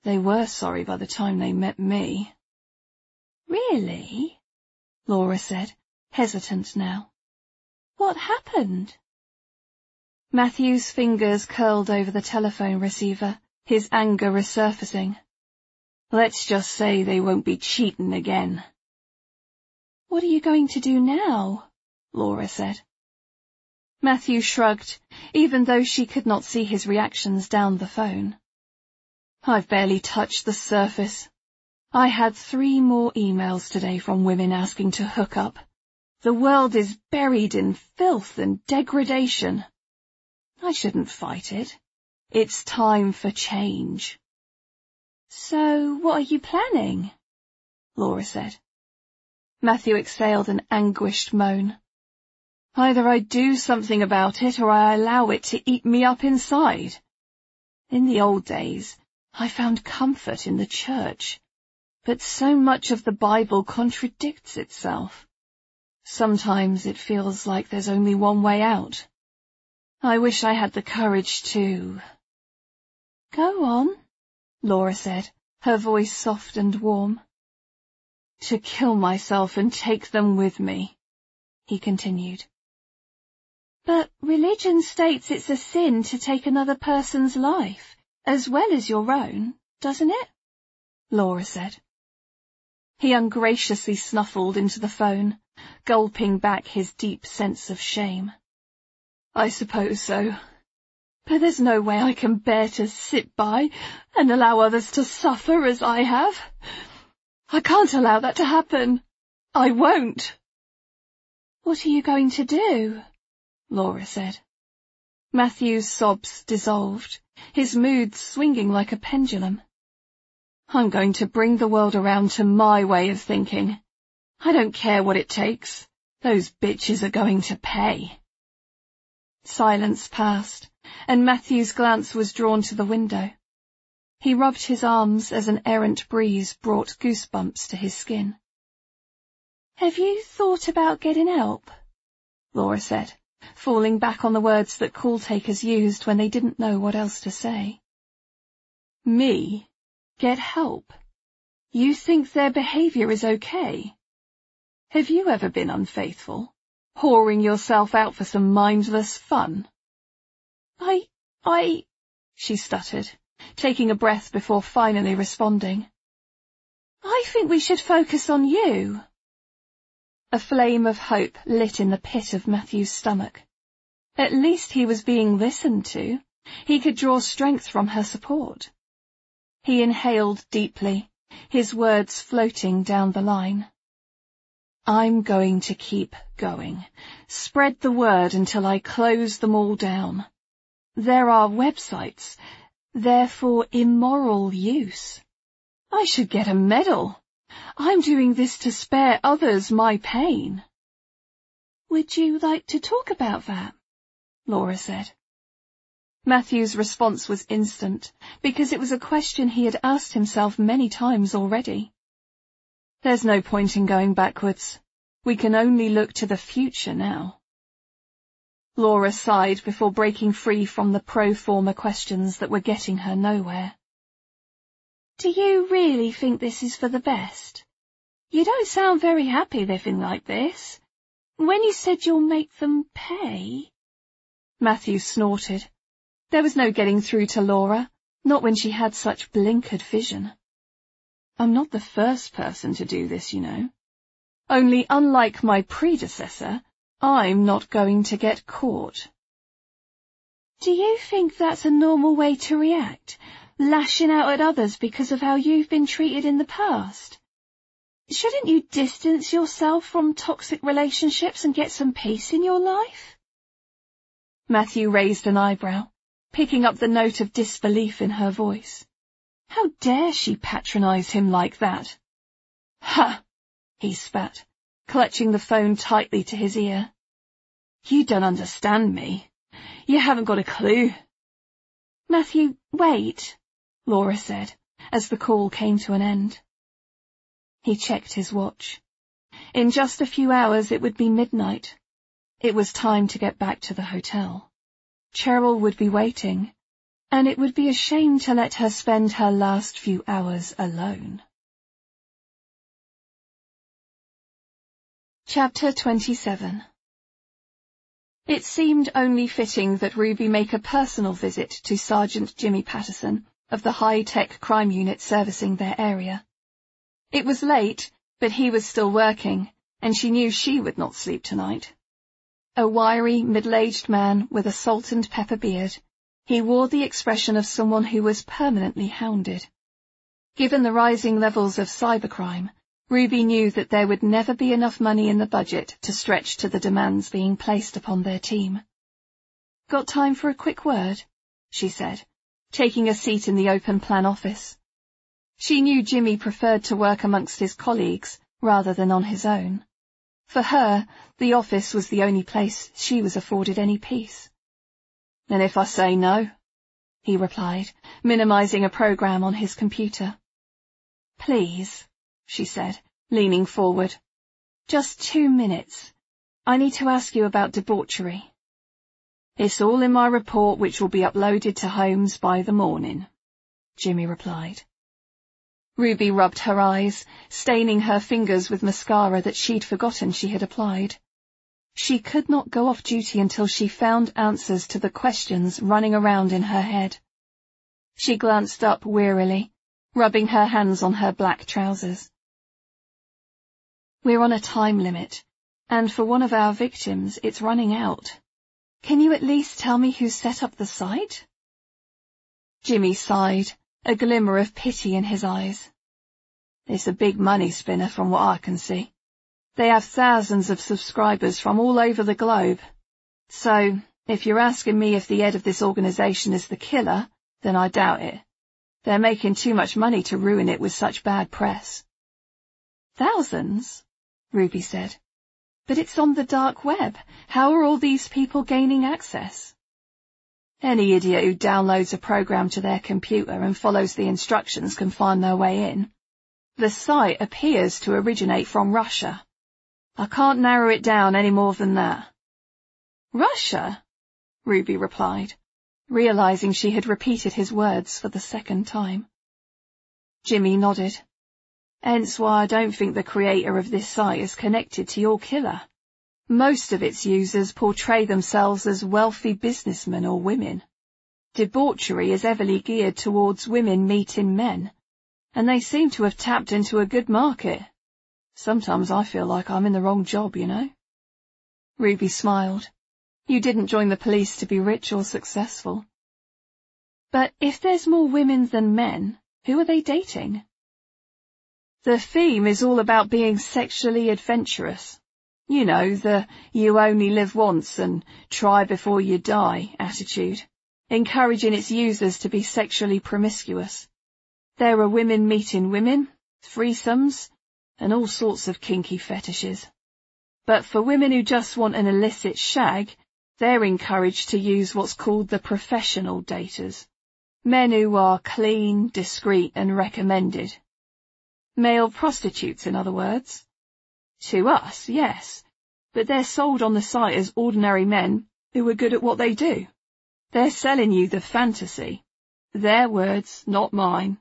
They were sorry by the time they met me. Really? Laura said, hesitant now. What happened? Matthew's fingers curled over the telephone receiver, his anger resurfacing. Let's just say they won't be cheating again. What are you going to do now? Laura said. Matthew shrugged, even though she could not see his reactions down the phone. I've barely touched the surface. I had 3 more emails today from women asking to hook up. The world is buried in filth and degradation. I shouldn't fight it. It's time for change. So what are you planning? Laura said. Matthew exhaled an anguished moan. Either I do something about it or I allow it to eat me up inside. In the old days, I found comfort in the church, but so much of the Bible contradicts itself. Sometimes it feels like there's only one way out. I wish I had the courage to... Go on, Laura said, her voice soft and warm. To kill myself and take them with me, he continued. But religion states it's a sin to take another person's life, as well as your own, doesn't it? Laura said. He ungraciously snuffled into the phone, gulping back his deep sense of shame. I suppose so. But there's no way I can bear to sit by and allow others to suffer as I have. I can't allow that to happen. I won't. What are you going to do? Laura said. Matthew's sobs dissolved, his mood swinging like a pendulum. I'm going to bring the world around to my way of thinking. I don't care what it takes. Those bitches are going to pay. Silence passed, and Matthew's glance was drawn to the window. He rubbed his arms as an errant breeze brought goosebumps to his skin. Have you thought about getting help? Laura said, falling back on the words that call-takers used when they didn't know what else to say. Me? Get help? You think their behavior is okay? Have you ever been unfaithful, whoring yourself out for some mindless fun? She stuttered, taking a breath before finally responding. I think we should focus on you. A flame of hope lit in the pit of Matthew's stomach. At least he was being listened to. He could draw strength from her support. He inhaled deeply, his words floating down the line. I'm going to keep going. Spread the word until I close them all down. There are websites. They're for immoral use. I should get a medal. I'm doing this to spare others my pain. Would you like to talk about that? Laura said. Matthew's response was instant, because it was a question he had asked himself many times already. There's no point in going backwards. We can only look to the future now. Laura sighed before breaking free from the pro-forma questions that were getting her nowhere. Do you really think this is for the best? You don't sound very happy living like this. When you said you'll make them pay... Matthew snorted. There was no getting through to Laura, not when she had such blinkered vision. I'm not the first person to do this, you know. Only unlike my predecessor, I'm not going to get caught. Do you think that's a normal way to react, lashing out at others because of how you've been treated in the past? Shouldn't you distance yourself from toxic relationships and get some peace in your life? Matthew raised an eyebrow, picking up the note of disbelief in her voice. How dare she patronize him like that? Ha! He spat, clutching the phone tightly to his ear. You don't understand me. You haven't got a clue. Matthew, wait, Laura said, as the call came to an end. He checked his watch. In just a few hours it would be midnight. It was time to get back to the hotel. Cheryl would be waiting, and it would be a shame to let her spend her last few hours alone. Chapter 27. It seemed only fitting that Ruby make a personal visit to Sergeant Jimmy Patterson of the high-tech crime unit servicing their area. It was late, but he was still working, and she knew she would not sleep tonight. A wiry, middle-aged man with a salt and pepper beard, he wore the expression of someone who was permanently hounded. Given the rising levels of cybercrime, Ruby knew that there would never be enough money in the budget to stretch to the demands being placed upon their team. "Got time for a quick word?" she said, taking a seat in the open-plan office. She knew Jimmy preferred to work amongst his colleagues rather than on his own. For her, the office was the only place she was afforded any peace. "And if I say no?" he replied, minimizing a program on his computer. "Please," she said, leaning forward. "Just 2 minutes. I need to ask you about debauchery." "It's all in my report, which will be uploaded to Holmes by the morning," Jimmy replied. Ruby rubbed her eyes, staining her fingers with mascara that she'd forgotten she had applied. She could not go off duty until she found answers to the questions running around in her head. She glanced up wearily, rubbing her hands on her black trousers. "We're on a time limit, and for one of our victims, it's running out. Can you at least tell me who set up the site?" Jimmy sighed, a glimmer of pity in his eyes. "It's a big money spinner from what I can see. They have thousands of subscribers from all over the globe. So, if you're asking me if the head of this organization is the killer, then I doubt it. They're making too much money to ruin it with such bad press." "Thousands?" Ruby said. "But it's on the dark web. How are all these people gaining access?" "Any idiot who downloads a program to their computer and follows the instructions can find their way in. The site appears to originate from Russia. I can't narrow it down any more than that." "Russia?" Ruby replied, realizing she had repeated his words for the second time. Jimmy nodded. "Hence why I don't think the creator of this site is connected to your killer. Most of its users portray themselves as wealthy businessmen or women. Debauchery is heavily geared towards women meeting men, and they seem to have tapped into a good market. Sometimes I feel like I'm in the wrong job, you know." Ruby smiled. "You didn't join the police to be rich or successful." "But if there's more women than men, who are they dating?" "The theme is all about being sexually adventurous. You know, the you only live once and try before you die attitude, encouraging its users to be sexually promiscuous. There are women meeting women, threesomes, and all sorts of kinky fetishes. But for women who just want an illicit shag, they're encouraged to use what's called the professional daters. Men who are clean, discreet, and recommended. Male prostitutes, in other words. To us, yes, but they're sold on the site as ordinary men who are good at what they do. They're selling you the fantasy. Their words, not mine."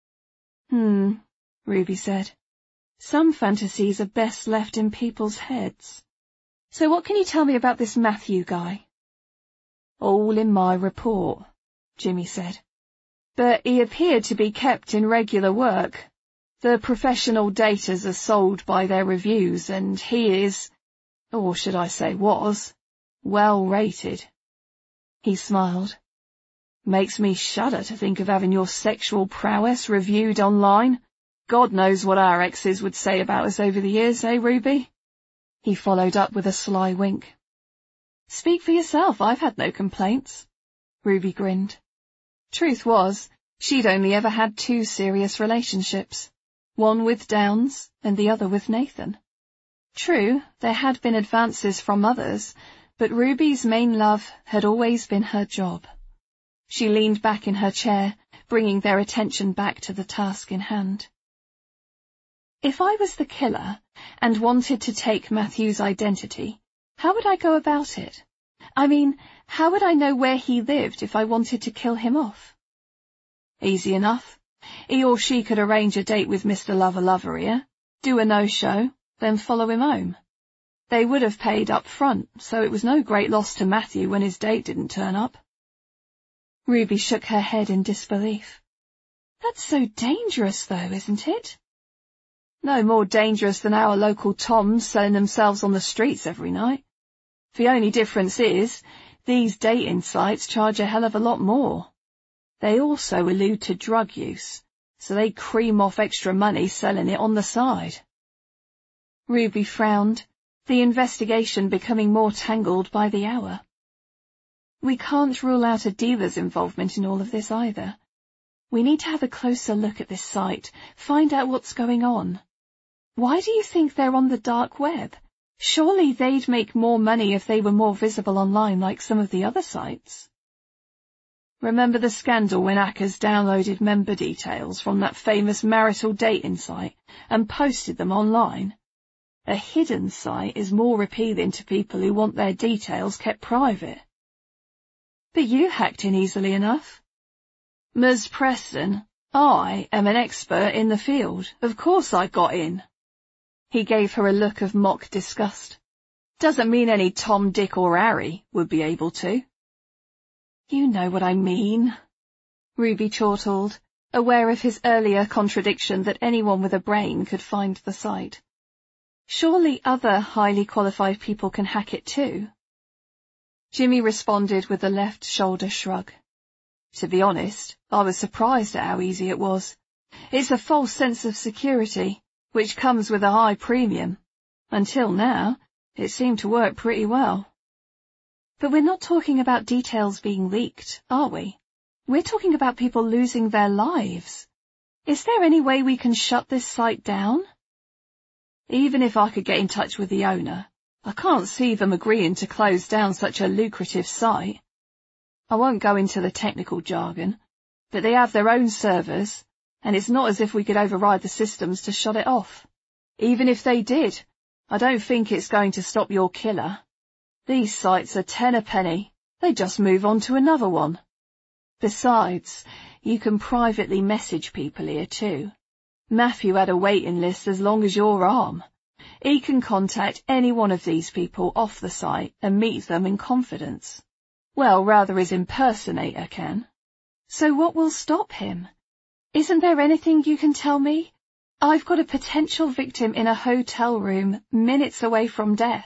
Ruby said. "Some fantasies are best left in people's heads. So what can you tell me about this Matthew guy?" "All in my report," Jimmy said. "But he appeared to be kept in regular work. The professional daters are sold by their reviews, and he is, or should I say was, well rated." He smiled. "Makes me shudder to think of having your sexual prowess reviewed online. God knows what our exes would say about us over the years, eh, Ruby?" He followed up with a sly wink. "Speak for yourself, I've had no complaints." Ruby grinned. Truth was, she'd only ever had 2 serious relationships. One with Downs and the other with Nathan. True, there had been advances from others, but Ruby's main love had always been her job. She leaned back in her chair, bringing their attention back to the task in hand. "If I was the killer and wanted to take Matthew's identity, how would I go about it?" I mean, how would I know where he lived if I wanted to kill him off? Easy enough. He or she could arrange a date with Mr. Lover here, do a no-show, then follow him home. They would have paid up front, so it was no great loss to Matthew when his date didn't turn up. Ruby shook her head in disbelief. That's so dangerous, though, isn't it? No more dangerous than our local Toms selling themselves on the streets every night. The only difference is, these dating sites charge a hell of a lot more. They also allude to drug use, so they cream off extra money selling it on the side. Ruby frowned, the investigation becoming more tangled by the hour. We can't rule out a dealer's involvement in all of this either. We need to have a closer look at this site, find out what's going on. Why do you think they're on the dark web? Surely they'd make more money if they were more visible online like some of the other sites. Remember the scandal when hackers downloaded member details from that famous marital dating site and posted them online? A hidden site is more appealing to people who want their details kept private. But you hacked in easily enough. Ms. Preston, I am an expert in the field. Of course I got in. He gave her a look of mock disgust. Doesn't mean any Tom, Dick or Harry would be able to. You know what I mean, Ruby chortled, aware of his earlier contradiction that anyone with a brain could find the site. Surely other highly qualified people can hack it too. Jimmy responded with a left shoulder shrug. To be honest, I was surprised at how easy it was. It's a false sense of security, which comes with a high premium. Until now, it seemed to work pretty well. But we're not talking about details being leaked, are we? We're talking about people losing their lives. Is there any way we can shut this site down? Even if I could get in touch with the owner, I can't see them agreeing to close down such a lucrative site. I won't go into the technical jargon, but they have their own servers, and it's not as if we could override the systems to shut it off. Even if they did, I don't think it's going to stop your killer. These sites are 10 a penny. They just move on to another one. Besides, you can privately message people here too. Matthew had a waiting list as long as your arm. He can contact any one of these people off the site and meet them in confidence. Well, rather his impersonator can. So what will stop him? Isn't there anything you can tell me? I've got a potential victim in a hotel room minutes away from death.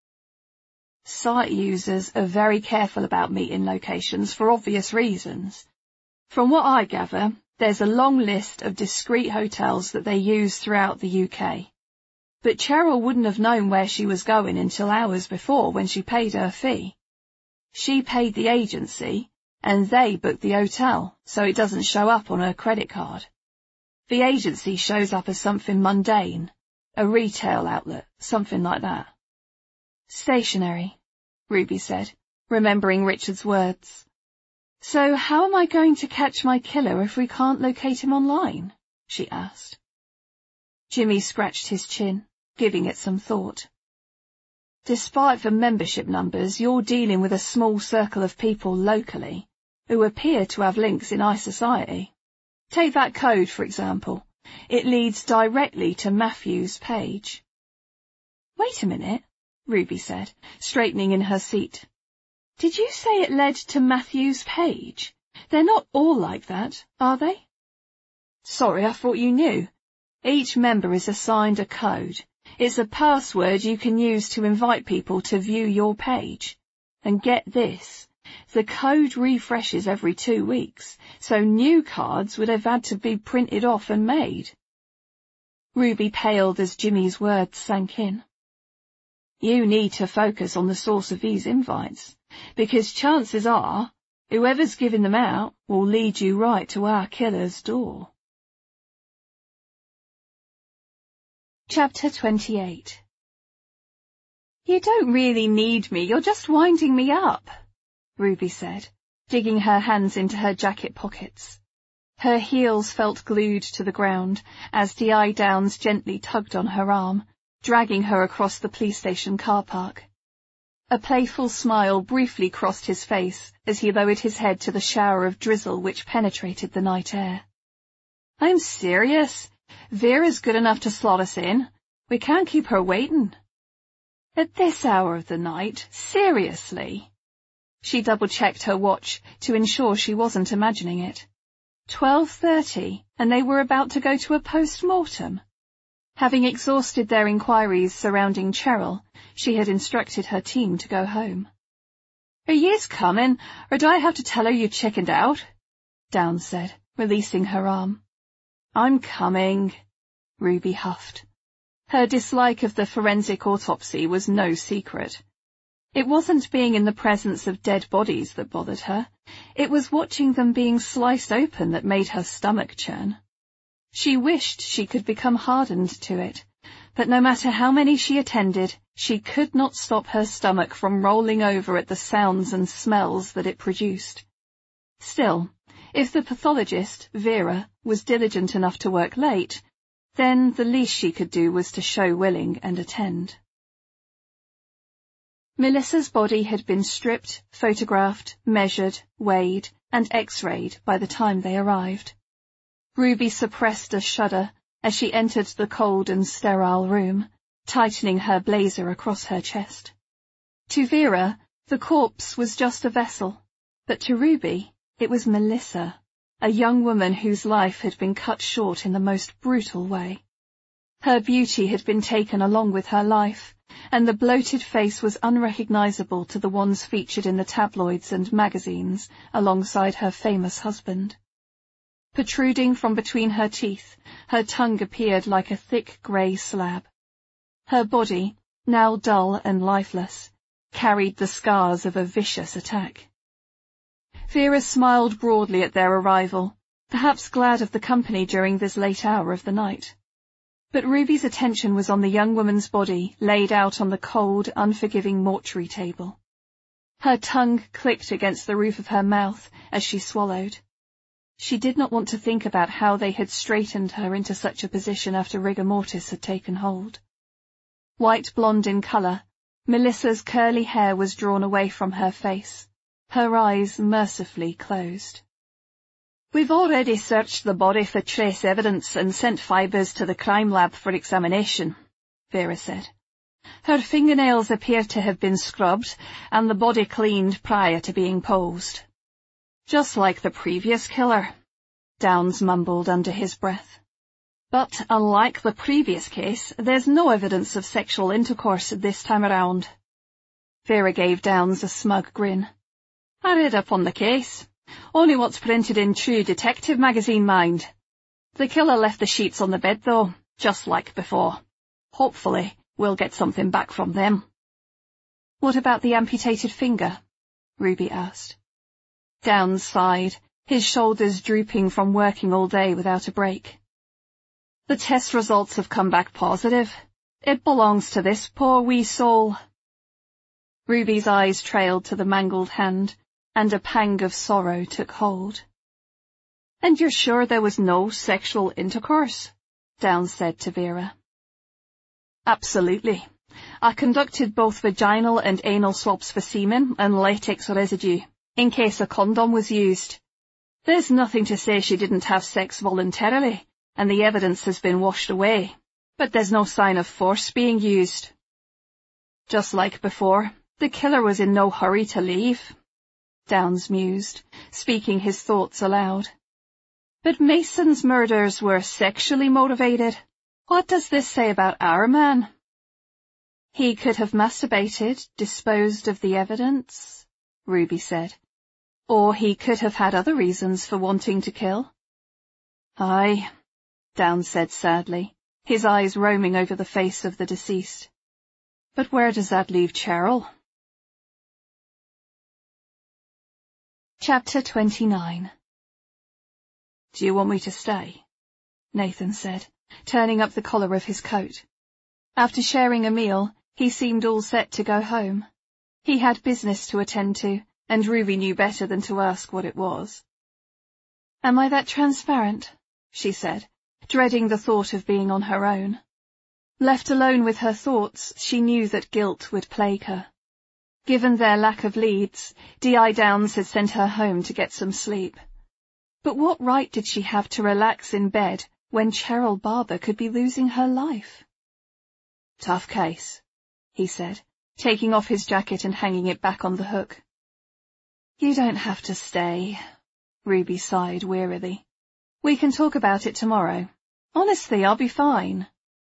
Site users are very careful about meeting locations for obvious reasons. From what I gather, there's a long list of discreet hotels that they use throughout the UK. But Cheryl wouldn't have known where she was going until hours before when she paid her fee. She paid the agency, and they booked the hotel, so it doesn't show up on her credit card. The agency shows up as something mundane, a retail outlet, something like that. Stationary, Ruby said, remembering Richard's words. So how am I going to catch my killer if we can't locate him online? She asked. Jimmy scratched his chin, giving it some thought. Despite the membership numbers, you're dealing with a small circle of people locally who appear to have links in iSociety. Take that code, for example. It leads directly to Matthew's page. Wait a minute, Ruby said, straightening in her seat. Did you say it led to Matthew's page? They're not all like that, are they? Sorry, I thought you knew. Each member is assigned a code. It's a password you can use to invite people to view your page. And get this, the code refreshes every 2 weeks, so new cards would have had to be printed off and made. Ruby paled as Jimmy's words sank in. You need to focus on the source of these invites, because chances are, whoever's giving them out will lead you right to our killer's door. Chapter 28. You don't really need me, you're just winding me up, Ruby said, digging her hands into her jacket pockets. Her heels felt glued to the ground as Di Downs gently tugged on her arm, dragging her across the police station car park. A playful smile briefly crossed his face as he lowered his head to the shower of drizzle which penetrated the night air. "I'm serious. Vera's good enough to slot us in. We can't keep her waiting." "At this hour of the night? Seriously?" She double-checked her watch to ensure she wasn't imagining it. 12:30, and they were about to go to a post-mortem. Having exhausted their inquiries surrounding Cheryl, she had instructed her team to go home. "Are yez coming, or do I have to tell her you chickened out?" Downs said, releasing her arm. "I'm coming," Ruby huffed. Her dislike of the forensic autopsy was no secret. It wasn't being in the presence of dead bodies that bothered her. It was watching them being sliced open that made her stomach churn. She wished she could become hardened to it, but no matter how many she attended, she could not stop her stomach from rolling over at the sounds and smells that it produced. Still, if the pathologist, Vera, was diligent enough to work late, then the least she could do was to show willing and attend. Melissa's body had been stripped, photographed, measured, weighed, and x-rayed by the time they arrived. Ruby suppressed a shudder as she entered the cold and sterile room, tightening her blazer across her chest. To Vera, the corpse was just a vessel, but to Ruby, it was Melissa, a young woman whose life had been cut short in the most brutal way. Her beauty had been taken along with her life, and the bloated face was unrecognizable to the ones featured in the tabloids and magazines alongside her famous husband. Protruding from between her teeth, her tongue appeared like a thick grey slab. Her body, now dull and lifeless, carried the scars of a vicious attack. Vera smiled broadly at their arrival, perhaps glad of the company during this late hour of the night. But Ruby's attention was on the young woman's body laid out on the cold, unforgiving mortuary table. Her tongue clicked against the roof of her mouth as she swallowed. She did not want to think about how they had straightened her into such a position after rigor mortis had taken hold. White blonde in colour, Melissa's curly hair was drawn away from her face, her eyes mercifully closed. "We've already searched the body for trace evidence and sent fibres to the crime lab for examination," Vera said. "Her fingernails appear to have been scrubbed and the body cleaned prior to being posed." "Just like the previous killer," Downs mumbled under his breath. "But unlike the previous case, there's no evidence of sexual intercourse this time around." Vera gave Downs a smug grin. "I read up on the case. Only what's printed in True Detective magazine, mind. The killer left the sheets on the bed, though, just like before. Hopefully, we'll get something back from them." "What about the amputated finger?" Ruby asked. Downs sighed, his shoulders drooping from working all day without a break. "The test results have come back positive. It belongs to this poor wee soul." Ruby's eyes trailed to the mangled hand, and a pang of sorrow took hold. "And you're sure there was no sexual intercourse?" Downs said to Vera. "Absolutely. I conducted both vaginal and anal swabs for semen and latex residue, in case a condom was used. There's nothing to say she didn't have sex voluntarily, and the evidence has been washed away, but there's no sign of force being used." "Just like before, the killer was in no hurry to leave," Downs mused, speaking his thoughts aloud. "But Mason's murders were sexually motivated. What does this say about our man?" "He could have masturbated, disposed of the evidence," Ruby said. "Or he could have had other reasons for wanting to kill." "Aye," Downs said sadly, his eyes roaming over the face of the deceased. "But where does that leave Cheryl?" Chapter 29. "Do you want me to stay?" Nathan said, turning up the collar of his coat. After sharing a meal, he seemed all set to go home. He had business to attend to, and Ruby knew better than to ask what it was. "Am I that transparent?" she said, dreading the thought of being on her own. Left alone with her thoughts, she knew that guilt would plague her. Given their lack of leads, D.I. Downs had sent her home to get some sleep. But what right did she have to relax in bed when Cheryl Barber could be losing her life? "Tough case," he said, taking off his jacket and hanging it back on the hook. "You don't have to stay," Ruby sighed wearily. "We can talk about it tomorrow. Honestly, I'll be fine."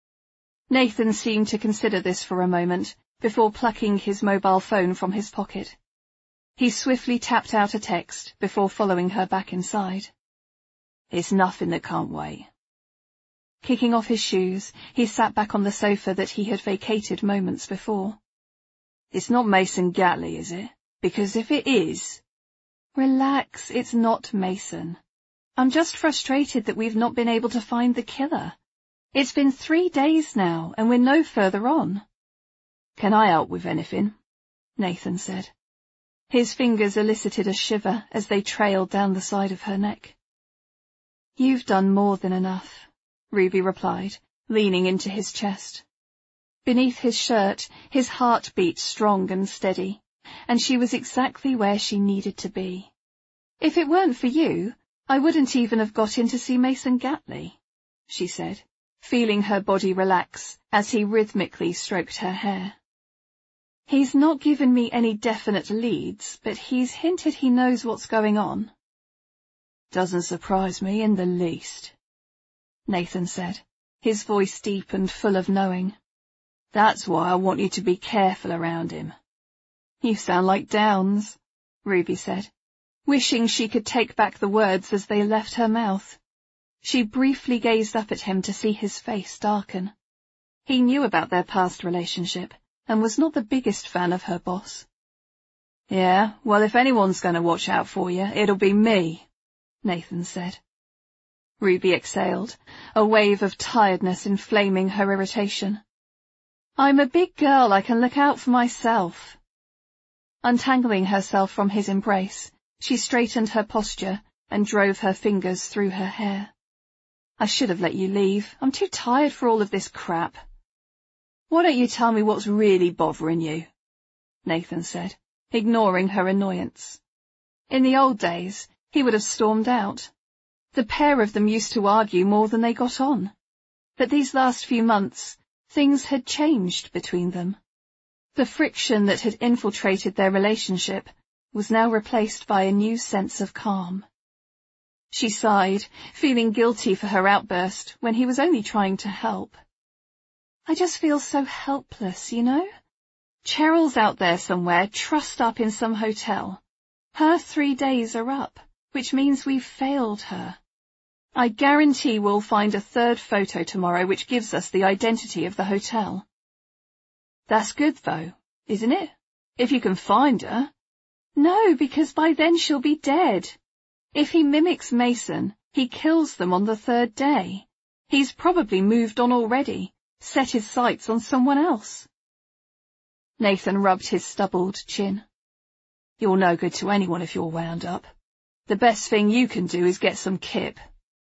Nathan seemed to consider this for a moment before plucking his mobile phone from his pocket. He swiftly tapped out a text before following her back inside. "It's nothing that can't wait." Kicking off his shoes, he sat back on the sofa that he had vacated moments before. "It's not Mason Gatley, is it? Because if it is—" "Relax, it's not Mason. I'm just frustrated that we've not been able to find the killer. It's been 3 days now, and we're no further on." "Can I help with anything?" Nathan said. His fingers elicited a shiver as they trailed down the side of her neck. "You've done more than enough," Ruby replied, leaning into his chest. Beneath his shirt, his heart beat strong and steady, and she was exactly where she needed to be. "If it weren't for you, I wouldn't even have got in to see Mason Gatley," she said, feeling her body relax as he rhythmically stroked her hair. "He's not given me any definite leads, but he's hinted he knows what's going on." "Doesn't surprise me in the least," Nathan said, his voice deep and full of knowing. "That's why I want you to be careful around him." "You sound like Downs," Ruby said, wishing she could take back the words as they left her mouth. She briefly gazed up at him to see his face darken. He knew about their past relationship and was not the biggest fan of her boss. "Yeah, well, if anyone's going to watch out for you, it'll be me," Nathan said. Ruby exhaled, a wave of tiredness inflaming her irritation. "I'm a big girl, I can look out for myself." Untangling herself from his embrace, she straightened her posture and drove her fingers through her hair. "I should have let you leave. I'm too tired for all of this crap." "Why don't you tell me what's really bothering you?" Nathan said, ignoring her annoyance. In the old days, he would have stormed out. The pair of them used to argue more than they got on. But these last few months, things had changed between them. The friction that had infiltrated their relationship was now replaced by a new sense of calm. She sighed, feeling guilty for her outburst when he was only trying to help. "I just feel so helpless, you know? Cheryl's out there somewhere, trussed up in some hotel. Her 3 days are up, which means we've failed her. I guarantee we'll find a third photo tomorrow which gives us the identity of the hotel." "That's good, though, isn't it? If you can find her." "No, because by then she'll be dead. If he mimics Mason, he kills them on the 3rd day. He's probably moved on already, set his sights on someone else." Nathan rubbed his stubbled chin. "You're no good to anyone if you're wound up. The best thing you can do is get some kip."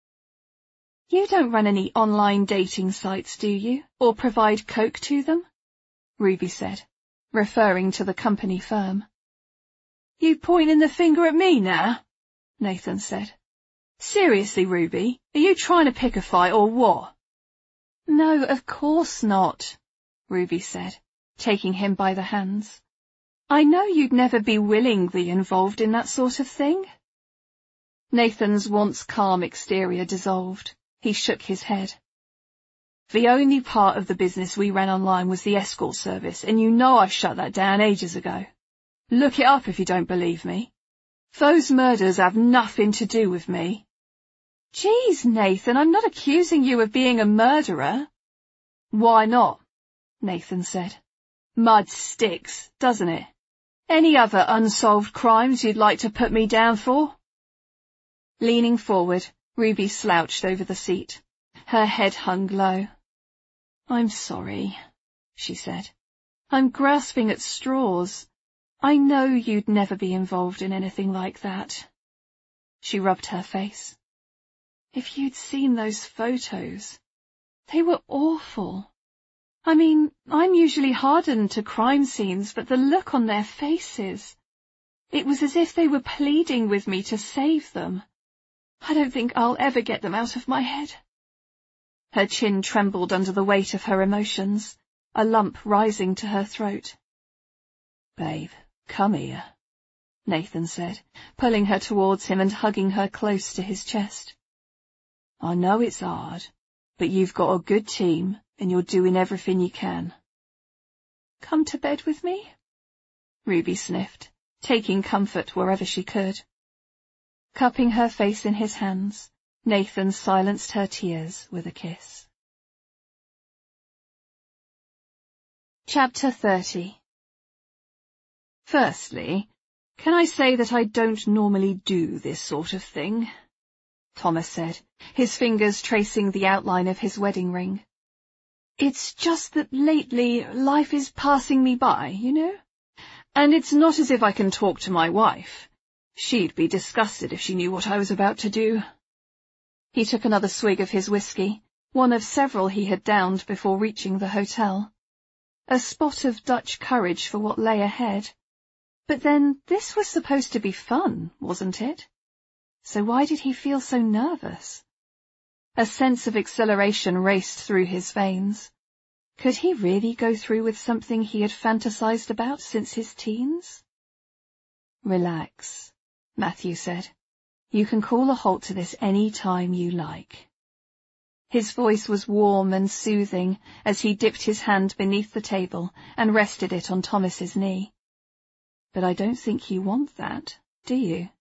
"You don't run any online dating sites, do you, or provide coke to them?" Ruby said, referring to the company firm. "You pointing the finger at me now?" Nathan said. "Seriously, Ruby, are you trying to pick a fight or what?" "No, of course not," Ruby said, taking him by the hands. "I know you'd never be willingly involved in that sort of thing." Nathan's once calm exterior dissolved. He shook his head. "The only part of the business we ran online was the escort service, and you know I shut that down ages ago. Look it up if you don't believe me. Those murders have nothing to do with me." "Geez, Nathan, I'm not accusing you of being a murderer." "Why not?" Nathan said. "Mud sticks, doesn't it? Any other unsolved crimes you'd like to put me down for?" Leaning forward, Ruby slouched over the seat. Her head hung low. "I'm sorry," she said. "I'm grasping at straws. I know you'd never be involved in anything like that." She rubbed her face. "If you'd seen those photos, they were awful. I mean, I'm usually hardened to crime scenes, but the look on their faces. It was as if they were pleading with me to save them. I don't think I'll ever get them out of my head. Her chin trembled under the weight of her emotions, a lump rising to her throat. Babe, come here, Nathan said, pulling her towards him and hugging her close to his chest. I know it's hard, but you've got a good team and you're doing everything you can. Come to bed with me? Ruby sniffed, taking comfort wherever she could. Cupping her face in his hands, Nathan silenced her tears with a kiss. Chapter 30. Firstly, can I say that I don't normally do this sort of thing? Thomas said, his fingers tracing the outline of his wedding ring. It's just that lately life is passing me by, you know? And it's not as if I can talk to my wife. She'd be disgusted if she knew what I was about to do. He took another swig of his whiskey, one of several he had downed before reaching the hotel. A spot of Dutch courage for what lay ahead. But then this was supposed to be fun, wasn't it? So why did he feel so nervous? A sense of exhilaration raced through his veins. Could he really go through with something he had fantasized about since his teens? Relax, Matthew said. You can call a halt to this any time you like. His voice was warm and soothing as he dipped his hand beneath the table and rested it on Thomas's knee. But I don't think you want that, do you?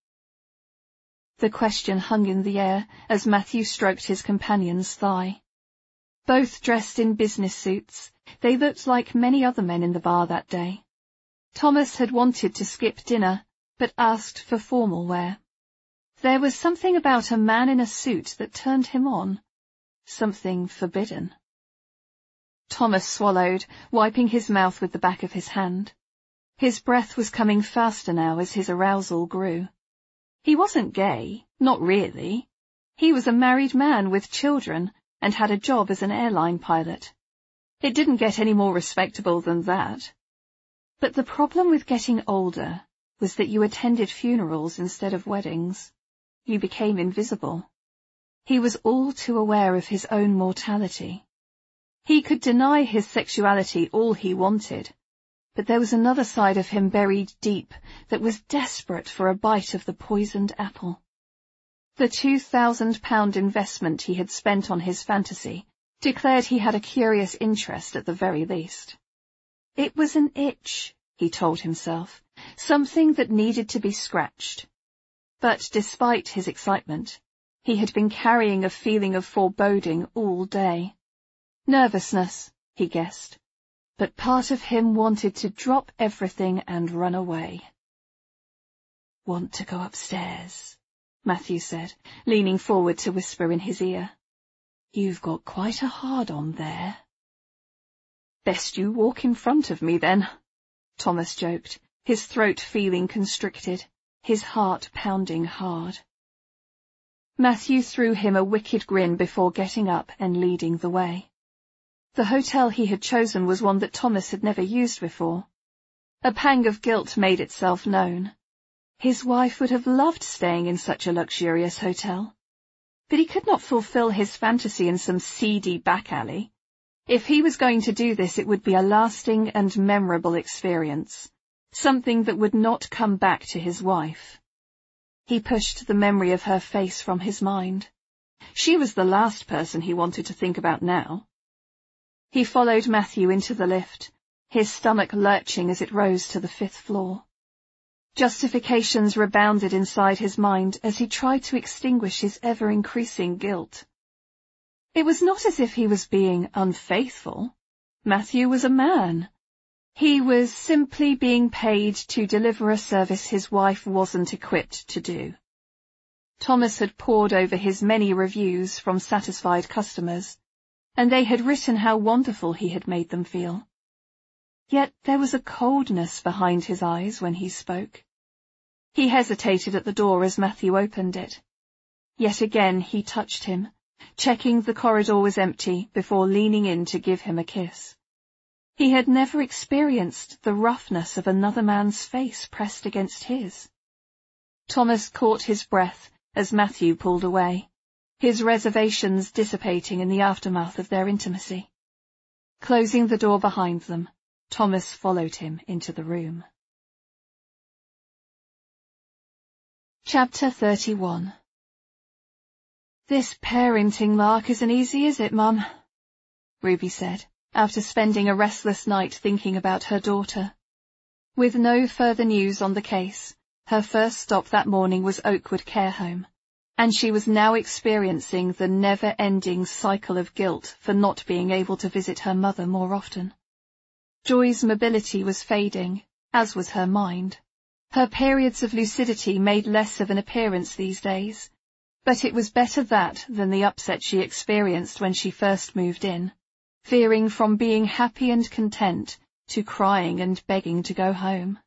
The question hung in the air as Matthew stroked his companion's thigh. Both dressed in business suits, they looked like many other men in the bar that day. Thomas had wanted to skip dinner, but asked for formal wear. There was something about a man in a suit that turned him on, something forbidden. Thomas swallowed, wiping his mouth with the back of his hand. His breath was coming faster now as his arousal grew. He wasn't gay, not really. He was a married man with children and had a job as an airline pilot. It didn't get any more respectable than that. But the problem with getting older was that you attended funerals instead of weddings. You became invisible. He was all too aware of his own mortality. He could deny his sexuality all he wanted, but there was another side of him buried deep that was desperate for a bite of the poisoned apple. The £2,000 investment he had spent on his fantasy declared he had a curious interest at the very least. It was an itch, he told himself, something that needed to be scratched. But despite his excitement, he had been carrying a feeling of foreboding all day. Nervousness, he guessed, but part of him wanted to drop everything and run away. Want to go upstairs? Matthew said, leaning forward to whisper in his ear. You've got quite a hard-on there. Best you walk in front of me, then, Thomas joked, his throat feeling constricted, his heart pounding hard. Matthew threw him a wicked grin before getting up and leading the way. The hotel he had chosen was one that Thomas had never used before. A pang of guilt made itself known. His wife would have loved staying in such a luxurious hotel. But he could not fulfill his fantasy in some seedy back alley. If he was going to do this, it would be a lasting and memorable experience, something that would not come back to his wife. He pushed the memory of her face from his mind. She was the last person he wanted to think about now. He followed Matthew into the lift, his stomach lurching as it rose to the 5th floor. Justifications rebounded inside his mind as he tried to extinguish his ever-increasing guilt. It was not as if he was being unfaithful. Matthew was a man. He was simply being paid to deliver a service his wife wasn't equipped to do. Thomas had pored over his many reviews from satisfied customers, and they had written how wonderful he had made them feel. Yet there was a coldness behind his eyes when he spoke. He hesitated at the door as Matthew opened it. Yet again he touched him, checking the corridor was empty before leaning in to give him a kiss. He had never experienced the roughness of another man's face pressed against his. Thomas caught his breath as Matthew pulled away, his reservations dissipating in the aftermath of their intimacy. Closing the door behind them, Thomas followed him into the room. Chapter 31. "This parenting lark isn't easy, is it, Mum?" Ruby said, after spending a restless night thinking about her daughter. With no further news on the case, her first stop that morning was Oakwood Care Home, and she was now experiencing the never-ending cycle of guilt for not being able to visit her mother more often. Joy's mobility was fading, as was her mind. Her periods of lucidity made less of an appearance these days, but it was better that than the upset she experienced when she first moved in, veering from being happy and content to crying and begging to go home.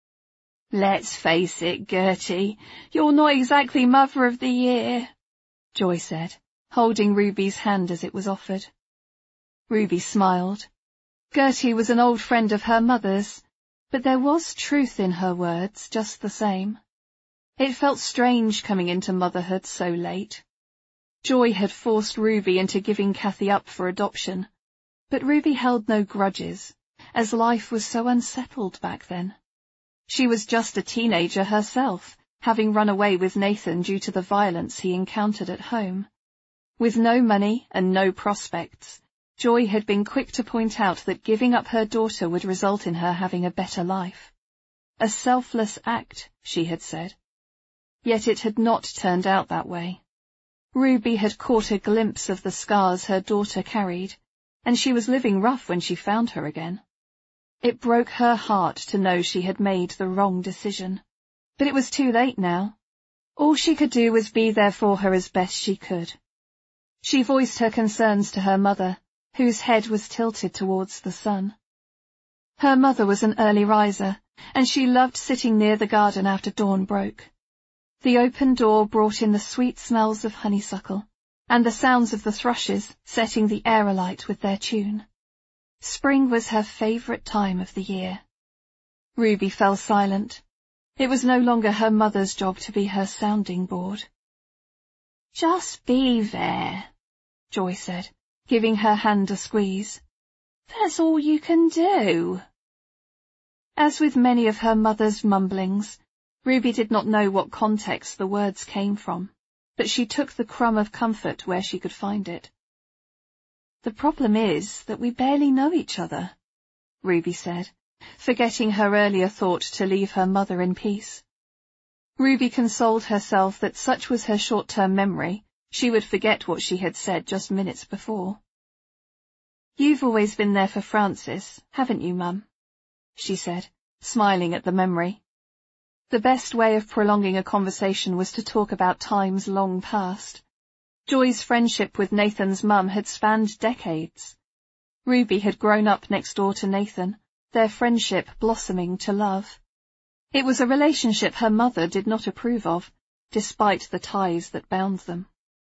"Let's face it, Gertie, you're not exactly Mother of the Year," Joy said, holding Ruby's hand as it was offered. Ruby smiled. Gertie was an old friend of her mother's, but there was truth in her words just the same. It felt strange coming into motherhood so late. Joy had forced Ruby into giving Kathy up for adoption, but Ruby held no grudges, as life was so unsettled back then. She was just a teenager herself, having run away with Nathan due to the violence he encountered at home. With no money and no prospects, Joy had been quick to point out that giving up her daughter would result in her having a better life. A selfless act, she had said. Yet it had not turned out that way. Ruby had caught a glimpse of the scars her daughter carried, and she was living rough when she found her again. It broke her heart to know she had made the wrong decision, but it was too late now. All she could do was be there for her as best she could. She voiced her concerns to her mother, whose head was tilted towards the sun. Her mother was an early riser, and she loved sitting near the garden after dawn broke. The open door brought in the sweet smells of honeysuckle, and the sounds of the thrushes setting the air alight with their tune. Spring was her favourite time of the year. Ruby fell silent. It was no longer her mother's job to be her sounding board. "Just be there," Joy said, giving her hand a squeeze. "That's all you can do." As with many of her mother's mumblings, Ruby did not know what context the words came from, but she took the crumb of comfort where she could find it. "The problem is that we barely know each other," Ruby said, forgetting her earlier thought to leave her mother in peace. Ruby consoled herself that such was her short-term memory, she would forget what she had said just minutes before. "You've always been there for Francis, haven't you, Mum?" she said, smiling at the memory. The best way of prolonging a conversation was to talk about times long past. Joy's friendship with Nathan's mum had spanned decades. Ruby had grown up next door to Nathan, their friendship blossoming to love. It was a relationship her mother did not approve of, despite the ties that bound them.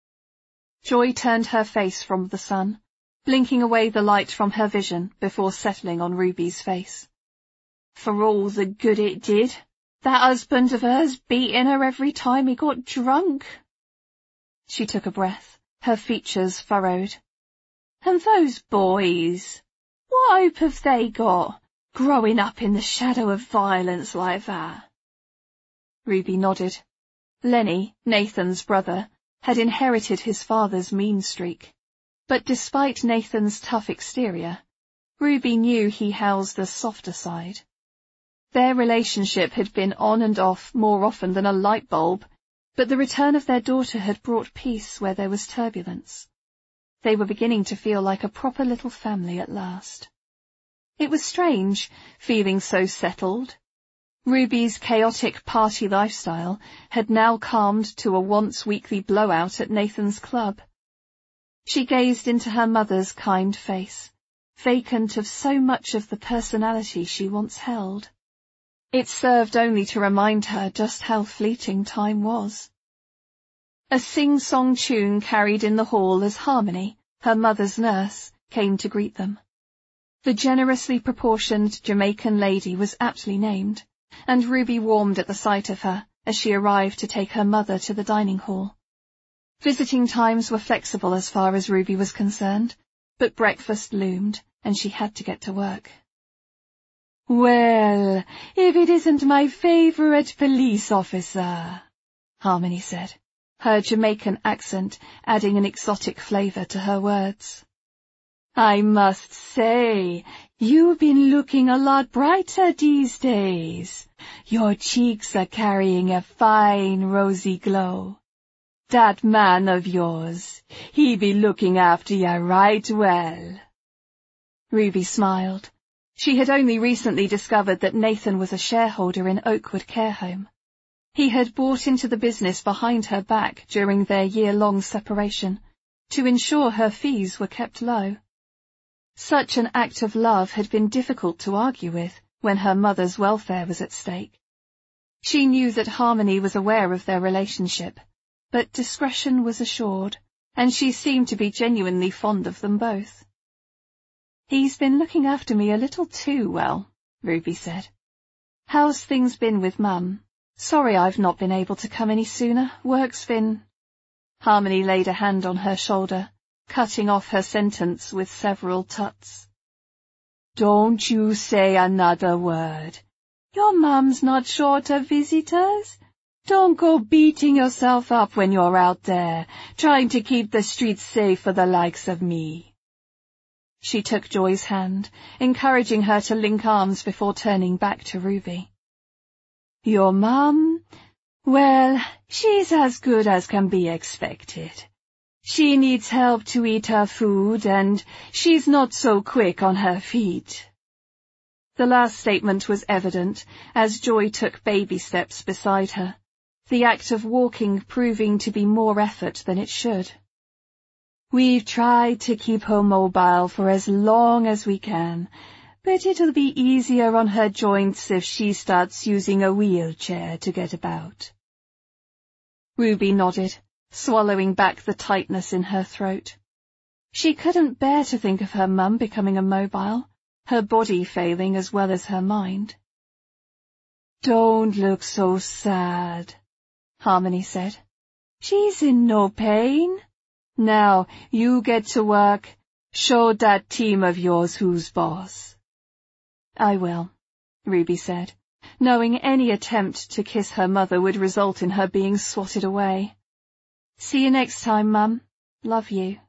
Joy turned her face from the sun, blinking away the light from her vision before settling on Ruby's face. "For all the good it did, that husband of hers beating her every time he got drunk." She took a breath, her features furrowed. "And those boys, what hope have they got, growing up in the shadow of violence like that?" Ruby nodded. Lenny, Nathan's brother, had inherited his father's mean streak, but despite Nathan's tough exterior, Ruby knew he housed a softer side. Their relationship had been on and off more often than a light bulb, but the return of their daughter had brought peace where there was turbulence. They were beginning to feel like a proper little family at last. It was strange, feeling so settled. Ruby's chaotic party lifestyle had now calmed to a once-weekly blowout at Nathan's club. She gazed into her mother's kind face, vacant of so much of the personality she once held. It served only to remind her just how fleeting time was. A sing-song tune carried in the hall as Harmony, her mother's nurse, came to greet them. The generously proportioned Jamaican lady was aptly named, and Ruby warmed at the sight of her as she arrived to take her mother to the dining hall. Visiting times were flexible as far as Ruby was concerned, but breakfast loomed, and she had to get to work. "Well, if it isn't my favourite police officer," Harmony said, her Jamaican accent adding an exotic flavour to her words. "I must say, you've been looking a lot brighter these days. Your cheeks are carrying a fine rosy glow. That man of yours, he be looking after ya right well." Ruby smiled. She had only recently discovered that Nathan was a shareholder in Oakwood Care Home. He had bought into the business behind her back during their year-long separation, to ensure her fees were kept low. Such an act of love had been difficult to argue with when her mother's welfare was at stake. She knew that Harmony was aware of their relationship, but discretion was assured, and she seemed to be genuinely fond of them both. "He's been looking after me a little too well," Ruby said. "How's things been with Mum? Sorry I've not been able to come any sooner. Work's been—" Harmony laid a hand on her shoulder, cutting off her sentence with several tuts. "Don't you say another word. Your Mum's not short of visitors. Don't go beating yourself up when you're out there, trying to keep the streets safe for the likes of me." She took Joy's hand, encouraging her to link arms before turning back to Ruby. "Your Mum? Well, she's as good as can be expected. She needs help to eat her food, and she's not so quick on her feet." The last statement was evident as Joy took baby steps beside her, the act of walking proving to be more effort than it should. "We've tried to keep her mobile for as long as we can, but it'll be easier on her joints if she starts using a wheelchair to get about." Ruby nodded, swallowing back the tightness in her throat. She couldn't bear to think of her mum becoming immobile, her body failing as well as her mind. "Don't look so sad," Harmony said. "She's in no pain. Now, you get to work. Show that team of yours who's boss." "I will," Ruby said, knowing any attempt to kiss her mother would result in her being swatted away. "See you next time, Mum. Love you."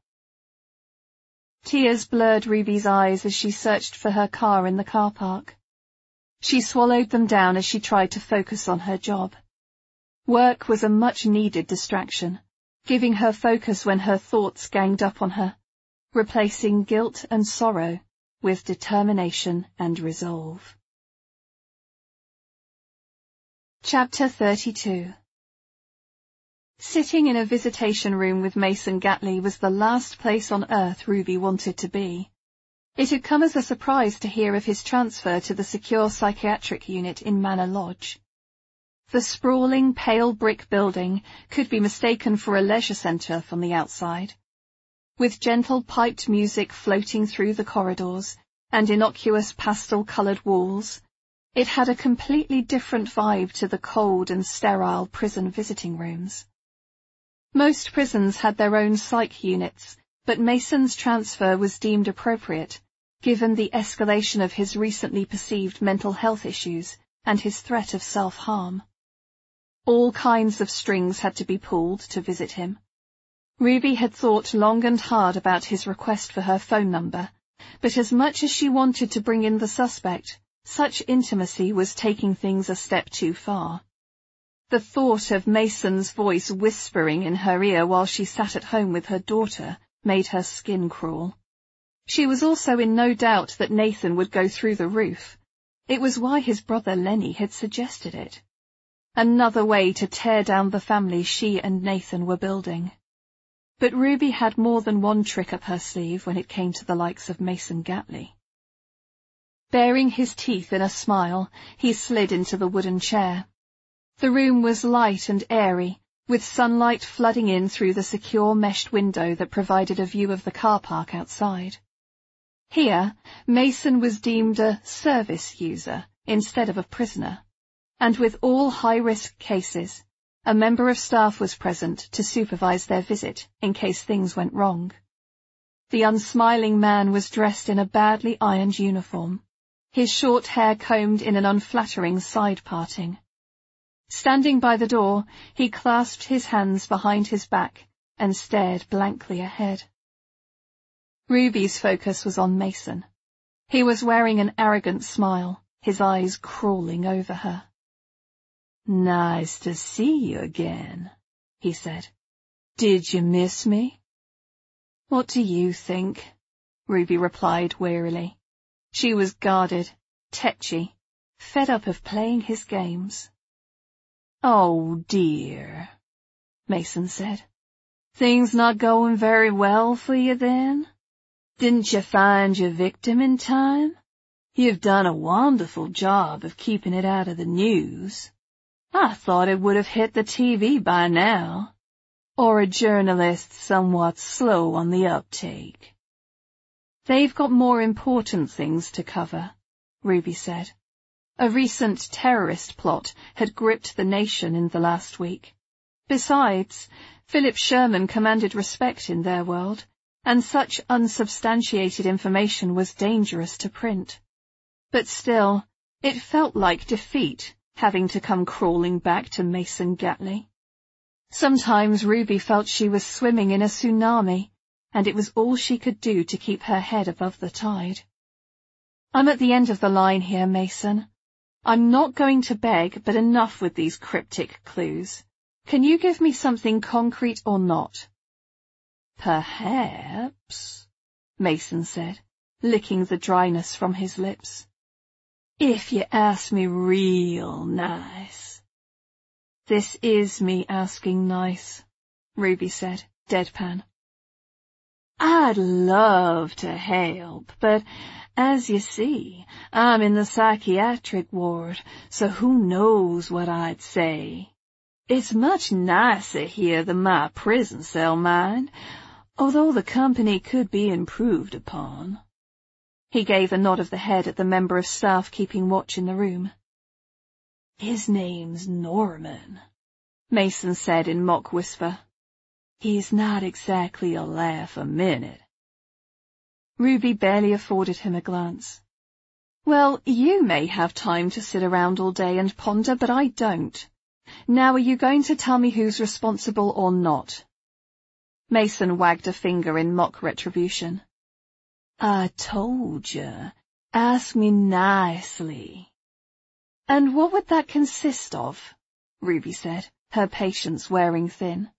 Tears blurred Ruby's eyes as she searched for her car in the car park. She swallowed them down as she tried to focus on her job. Work was a much-needed distraction, giving her focus when her thoughts ganged up on her, replacing guilt and sorrow with determination and resolve. Chapter 32. Sitting in a visitation room with Mason Gatley was the last place on earth Ruby wanted to be. It had come as a surprise to hear of his transfer to the secure psychiatric unit in Manor Lodge. The sprawling, pale brick building could be mistaken for a leisure centre from the outside. With gentle piped music floating through the corridors and innocuous pastel-coloured walls, it had a completely different vibe to the cold and sterile prison visiting rooms. Most prisons had their own psych units, but Mason's transfer was deemed appropriate, given the escalation of his recently perceived mental health issues and his threat of self-harm. All kinds of strings had to be pulled to visit him. Ruby had thought long and hard about his request for her phone number, but as much as she wanted to bring in the suspect, such intimacy was taking things a step too far. The thought of Mason's voice whispering in her ear while she sat at home with her daughter made her skin crawl. She was also in no doubt that Nathan would go through the roof. It was why his brother Lenny had suggested it. Another way to tear down the family she and Nathan were building. But Ruby had more than one trick up her sleeve when it came to the likes of Mason Gatley. Baring his teeth in a smile, he slid into the wooden chair. The room was light and airy, with sunlight flooding in through the secure meshed window that provided a view of the car park outside. Here, Mason was deemed a service user instead of a prisoner, and with all high-risk cases, a member of staff was present to supervise their visit in case things went wrong. The unsmiling man was dressed in a badly ironed uniform, his short hair combed in an unflattering side parting. Standing by the door, he clasped his hands behind his back and stared blankly ahead. Ruby's focus was on Mason. He was wearing an arrogant smile, his eyes crawling over her. "Nice to see you again," he said. "Did you miss me?" "What do you think?" Ruby replied wearily. She was guarded, tetchy, fed up of playing his games. "Oh dear," Mason said. "Things not going very well for you then? Didn't you find your victim in time? You've done a wonderful job of keeping it out of the news. I thought it would have hit the TV by now. Or a journalist somewhat slow on the uptake." "They've got more important things to cover," Ruby said. A recent terrorist plot had gripped the nation in the last week. Besides, Philip Sherman commanded respect in their world, and such unsubstantiated information was dangerous to print. But still, it felt like defeat, having to come crawling back to Mason Gatley. Sometimes Ruby felt she was swimming in a tsunami, and it was all she could do to keep her head above the tide. "I'm at the end of the line here, Mason. I'm not going to beg, but enough with these cryptic clues. Can you give me something concrete or not?" "Perhaps," Mason said, licking the dryness from his lips. "If you ask me real nice." "This is me asking nice," Ruby said, deadpan. "I'd love to help, but as you see, I'm in the psychiatric ward, so who knows what I'd say. It's much nicer here than my prison cell, mind, although the company could be improved upon." He gave a nod of the head at the member of staff keeping watch in the room. "His name's Norman," Mason said in mock whisper. "He's not exactly a laugh a minute." Ruby barely afforded him a glance. "Well, you may have time to sit around all day and ponder, but I don't. Now are you going to tell me who's responsible or not?" Mason wagged a finger in mock retribution. "I told you, ask me nicely." "And what would that consist of?" Ruby said, her patience wearing thin.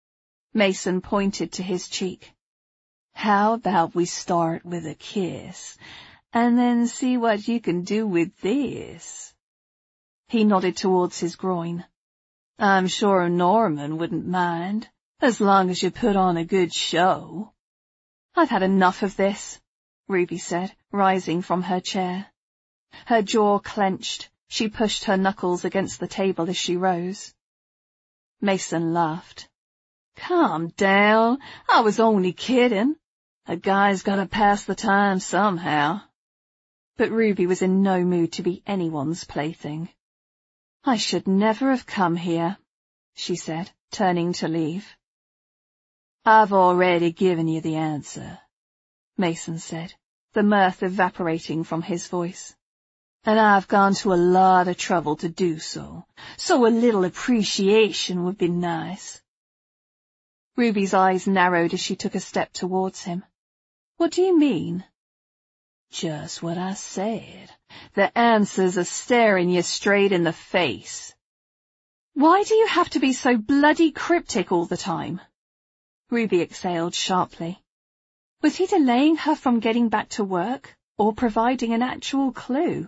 Mason pointed to his cheek. "How about we start with a kiss, and then see what you can do with this?" He nodded towards his groin. "I'm sure Norman wouldn't mind, as long as you put on a good show." "I've had enough of this," Ruby said, rising from her chair. Her jaw clenched. She pushed her knuckles against the table as she rose. Mason laughed. "Calm down. I was only kidding. A guy's got to pass the time somehow." But Ruby was in no mood to be anyone's plaything. "I should never have come here," she said, turning to leave. "I've already given you the answer," Mason said, the mirth evaporating from his voice. "And I've gone to a lot of trouble to do so a little appreciation would be nice." Ruby's eyes narrowed as she took a step towards him. "What do you mean?" "Just what I said. The answers are staring you straight in the face." "Why do you have to be so bloody cryptic all the time?" Ruby exhaled sharply. Was he delaying her from getting back to work, or providing an actual clue?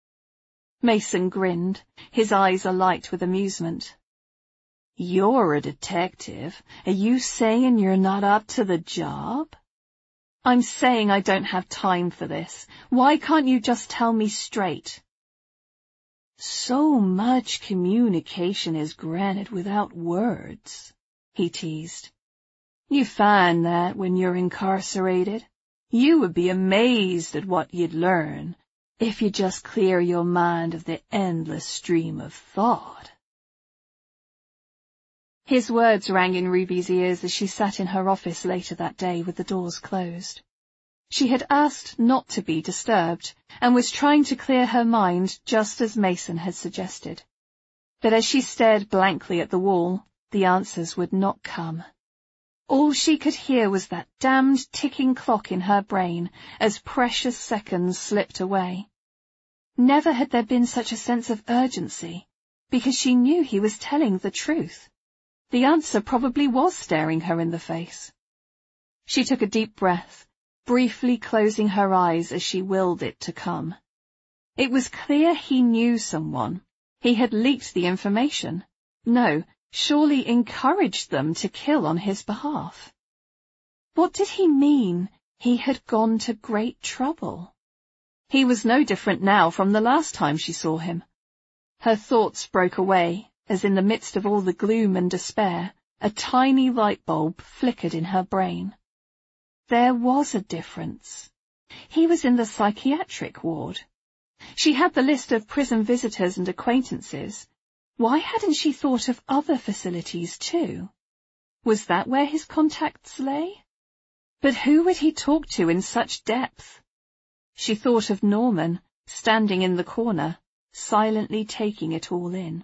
Mason grinned, his eyes alight with amusement. "You're a detective. Are you saying you're not up to the job?" "I'm saying I don't have time for this. Why can't you just tell me straight?" "So much communication is granted without words," he teased. "You find that when you're incarcerated. You would be amazed at what you'd learn if you just clear your mind of the endless stream of thought. His words rang in Ruby's ears as she sat in her office later that day with the doors closed. She had asked not to be disturbed and was trying to clear her mind just as Mason had suggested. But as she stared blankly at the wall, the answers would not come. All she could hear was that damned ticking clock in her brain as precious seconds slipped away. Never had there been such a sense of urgency, because she knew he was telling the truth. The answer probably was staring her in the face. She took a deep breath, briefly closing her eyes as she willed it to come. It was clear he knew someone. He had leaked the information. No, surely encouraged them to kill on his behalf. What did he mean, he had gone to great trouble? He was no different now from the last time she saw him. Her thoughts broke away, as in the midst of all the gloom and despair, a tiny light bulb flickered in her brain. There was a difference. He was in the psychiatric ward. She had the list of prison visitors and acquaintances. Why hadn't she thought of other facilities too? Was that where his contacts lay? But who would he talk to in such depth? She thought of Norman, standing in the corner, silently taking it all in.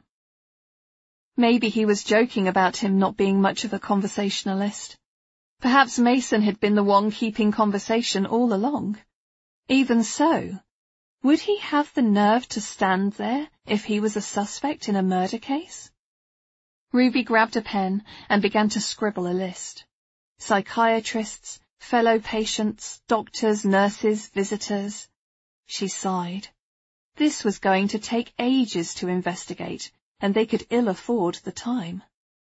Maybe he was joking about him not being much of a conversationalist. Perhaps Mason had been the one keeping conversation all along. Even so, would he have the nerve to stand there if he was a suspect in a murder case? Ruby grabbed a pen and began to scribble a list. Psychiatrists, fellow patients, doctors, nurses, visitors. She sighed. This was going to take ages to investigate, and they could ill afford the time.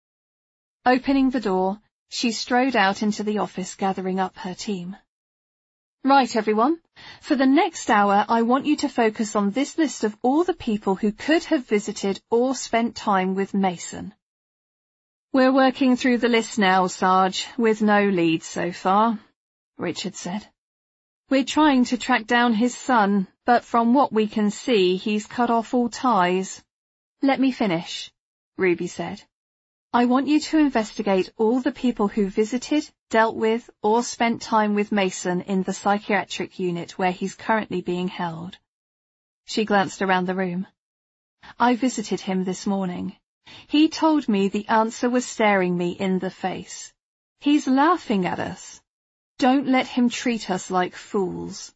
Opening the door, she strode out into the office, gathering up her team. Right, everyone. For the next hour, I want you to focus on this list of all the people who could have visited or spent time with Mason. We're working through the list now, Sarge, with no leads so far, Richard said. We're trying to track down his son, but from what we can see, he's cut off all ties. Let me finish, Ruby said. I want you to investigate all the people who visited, dealt with, or spent time with Mason in the psychiatric unit where he's currently being held. She glanced around the room. I visited him this morning. He told me the answer was staring me in the face. He's laughing at us. Don't let him treat us like fools.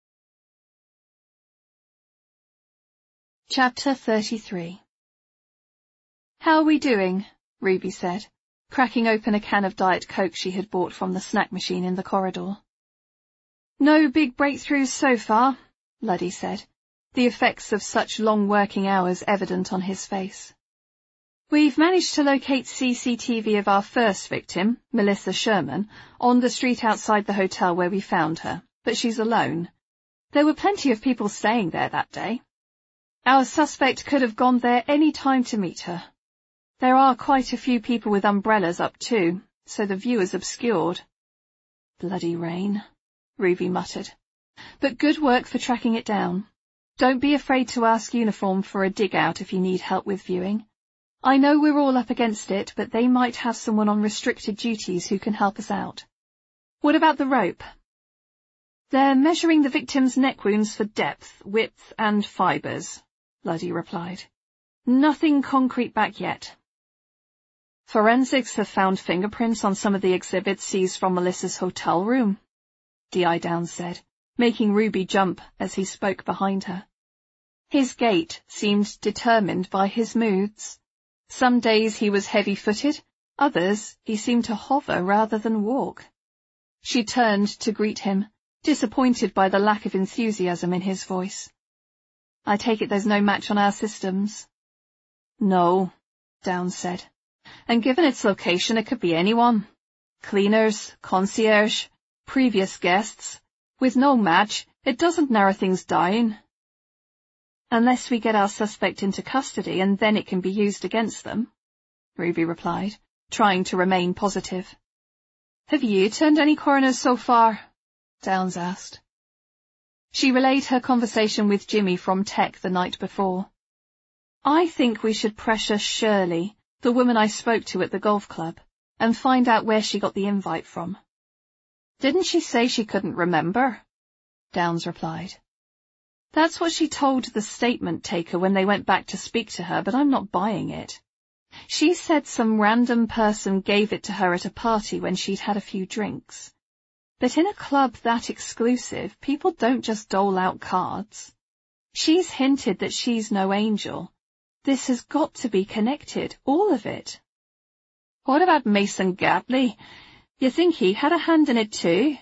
Chapter 33. How are we doing? Ruby said, cracking open a can of Diet Coke she had bought from the snack machine in the corridor. No big breakthroughs so far, Luddy said, the effects of such long working hours evident on his face. We've managed to locate CCTV of our first victim, Melissa Sherman, on the street outside the hotel where we found her, but she's alone. There were plenty of people staying there that day. Our suspect could have gone there any time to meet her. There are quite a few people with umbrellas up too, so the view is obscured. Bloody rain, Ruby muttered. But good work for tracking it down. Don't be afraid to ask Uniform for a dig-out if you need help with viewing. I know we're all up against it, but they might have someone on restricted duties who can help us out. What about the rope? They're measuring the victim's neck wounds for depth, width, and fibres, Luddy replied. Nothing concrete back yet. Forensics have found fingerprints on some of the exhibits seized from Melissa's hotel room, D.I. Downs said, making Ruby jump as he spoke behind her. His gait seemed determined by his moods. Some days he was heavy-footed, others he seemed to hover rather than walk. She turned to greet him, disappointed by the lack of enthusiasm in his voice. I take it there's no match on our systems. No, Downs said. And given its location, it could be anyone. Cleaners, concierge, previous guests. With no match, it doesn't narrow things down. Unless we get our suspect into custody and then it can be used against them, Ruby replied, trying to remain positive. Have you turned any coroners so far? Downs asked. She relayed her conversation with Jimmy from Tech the night before. I think we should pressure Shirley, the woman I spoke to at the golf club, and find out where she got the invite from. Didn't she say she couldn't remember? Downs replied. That's what she told the statement taker when they went back to speak to her, but I'm not buying it. She said some random person gave it to her at a party when she'd had a few drinks. But in a club that exclusive, people don't just dole out cards. She's hinted that she's no angel. This has got to be connected, all of it. What about Mason Gatley? You think he had a hand in it too?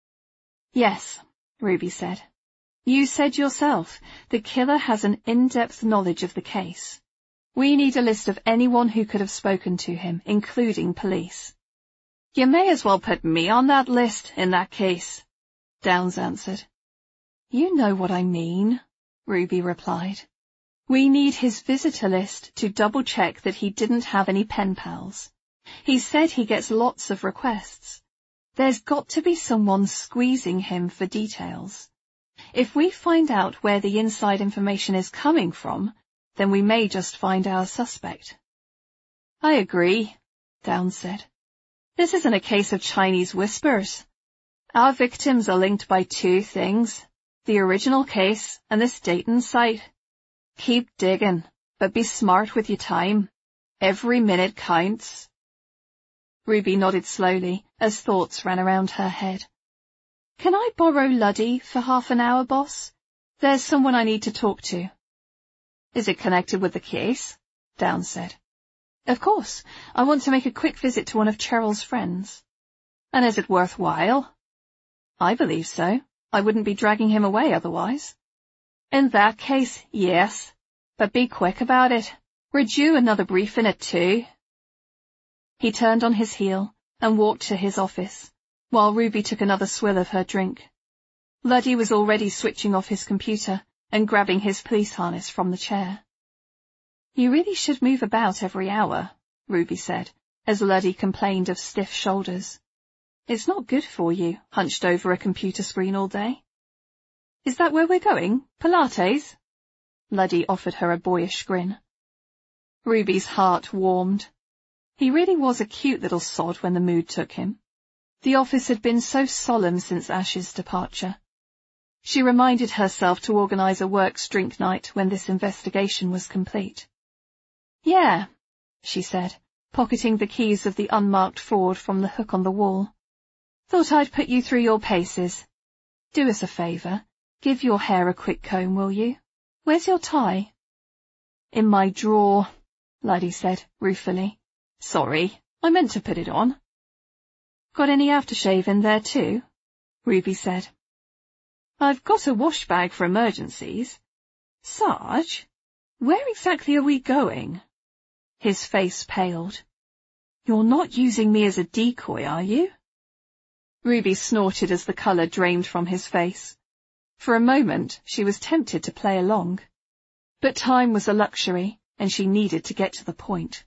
Yes, Ruby said. You said yourself, the killer has an in-depth knowledge of the case. We need a list of anyone who could have spoken to him, including police. You may as well put me on that list in that case, Downs answered. You know what I mean, Ruby replied. We need his visitor list to double-check that he didn't have any pen pals. He said he gets lots of requests. There's got to be someone squeezing him for details. If we find out where the inside information is coming from, then we may just find our suspect. I agree, Downs said. This isn't a case of Chinese whispers. Our victims are linked by two things, the original case and this Dayton site. Keep digging, but be smart with your time. Every minute counts. Ruby nodded slowly as thoughts ran around her head. Can I borrow Luddy for half an hour, boss? There's someone I need to talk to. Is it connected with the case? Downs said. Of course. I want to make a quick visit to one of Cheryl's friends. And is it worthwhile? I believe so. I wouldn't be dragging him away otherwise. In that case, yes. But be quick about it. We're due another briefing at 2. He turned on his heel and walked to his office, while Ruby took another swill of her drink. Luddy was already switching off his computer and grabbing his police harness from the chair. You really should move about every hour, Ruby said, as Luddy complained of stiff shoulders. It's not good for you, hunched over a computer screen all day. Is that where we're going? Pilates? Luddy offered her a boyish grin. Ruby's heart warmed. He really was a cute little sod when the mood took him. The office had been so solemn since Ash's departure. She reminded herself to organise a works drink night when this investigation was complete. Yeah, she said, pocketing the keys of the unmarked Ford from the hook on the wall. Thought I'd put you through your paces. Do us a favour. Give your hair a quick comb, will you? Where's your tie? In my drawer, Luddy said ruefully. Sorry, I meant to put it on. Got any aftershave in there too? Ruby said. I've got a wash bag for emergencies. Sarge, where exactly are we going? His face paled. You're not using me as a decoy, are you? Ruby snorted as the colour drained from his face. For a moment, she was tempted to play along. But time was a luxury, and she needed to get to the point.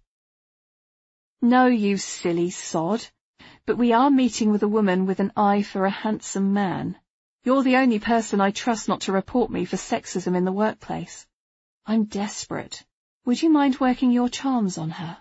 No, you silly sod. But we are meeting with a woman with an eye for a handsome man. You're the only person I trust not to report me for sexism in the workplace. I'm desperate. Would you mind working your charms on her?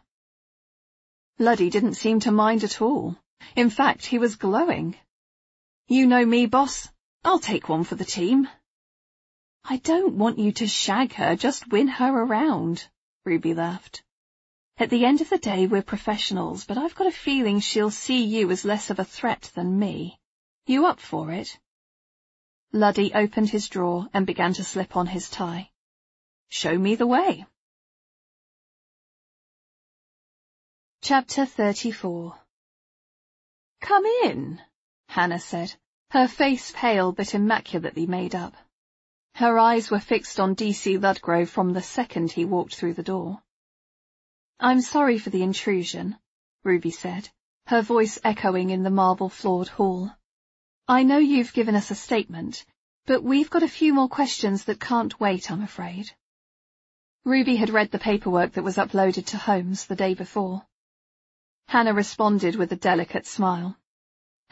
Luddy didn't seem to mind at all. In fact, he was glowing. You know me, boss. I'll take one for the team. I don't want you to shag her, just win her around, Ruby laughed. At the end of the day, we're professionals, but I've got a feeling she'll see you as less of a threat than me. You up for it? Luddy opened his drawer and began to slip on his tie. Show me the way. Chapter 34. Come in, Hannah said, her face pale but immaculately made up. Her eyes were fixed on D.C. Ludgrove from the second he walked through the door. I'm sorry for the intrusion, Ruby said, her voice echoing in the marble-floored hall. I know you've given us a statement, but we've got a few more questions that can't wait, I'm afraid. Ruby had read the paperwork that was uploaded to Holmes the day before. Hannah responded with a delicate smile.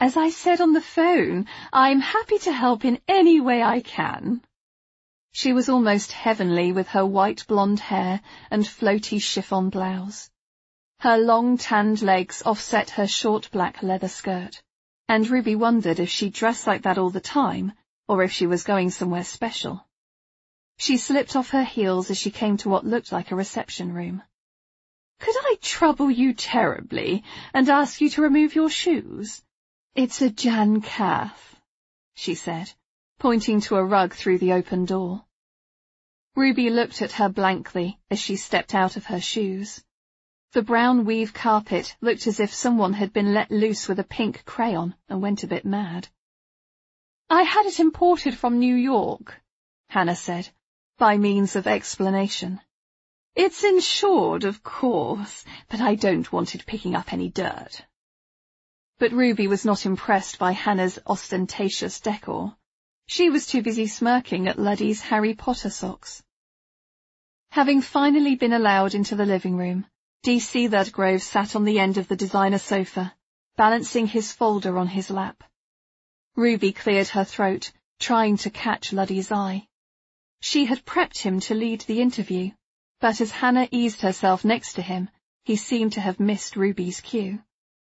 As I said on the phone, I'm happy to help in any way I can. She was almost heavenly with her white blonde hair and floaty chiffon blouse. Her long tanned legs offset her short black leather skirt, and Ruby wondered if she dressed like that all the time, or if she was going somewhere special. She slipped off her heels as she came to what looked like a reception room. "Could I trouble you terribly and ask you to remove your shoes? It's a Jan Kath," she said, pointing to a rug through the open door. Ruby looked at her blankly as she stepped out of her shoes. The brown weave carpet looked as if someone had been let loose with a pink crayon and went a bit mad. "I had it imported from New York," Hannah said, by means of explanation. "It's insured, of course, but I don't want it picking up any dirt." But Ruby was not impressed by Hannah's ostentatious decor. She was too busy smirking at Luddy's Harry Potter socks. Having finally been allowed into the living room, D.C. Ludgrove sat on the end of the designer sofa, balancing his folder on his lap. Ruby cleared her throat, trying to catch Luddy's eye. She had prepped him to lead the interview, but as Hannah eased herself next to him, he seemed to have missed Ruby's cue.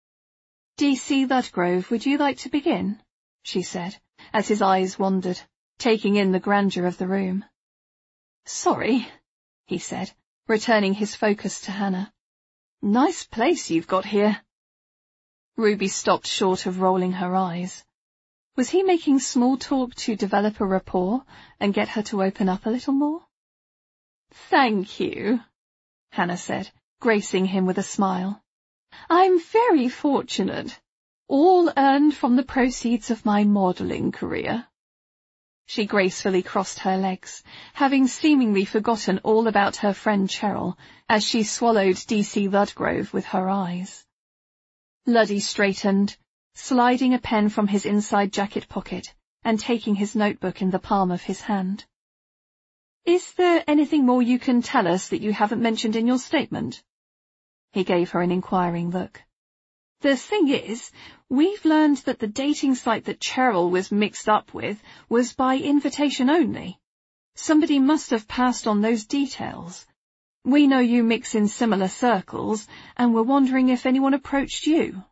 "D.C. Ludgrove, would you like to begin?" she said, as his eyes wandered, taking in the grandeur of the room. "Sorry," he said, returning his focus to Hannah. "Nice place you've got here." Ruby stopped short of rolling her eyes. Was he making small talk to develop a rapport and get her to open up a little more? "Thank you," Hannah said, gracing him with a smile. "I'm very fortunate. All earned from the proceeds of my modelling career." She gracefully crossed her legs, having seemingly forgotten all about her friend Cheryl as she swallowed D.C. Ludgrove with her eyes. Luddy straightened, sliding a pen from his inside jacket pocket and taking his notebook in the palm of his hand. "Is there anything more you can tell us that you haven't mentioned in your statement?" He gave her an inquiring look. "The thing is, we've learned that the dating site that Cheryl was mixed up with was by invitation only. Somebody must have passed on those details. We know you mix in similar circles, and we're wondering if anyone approached you."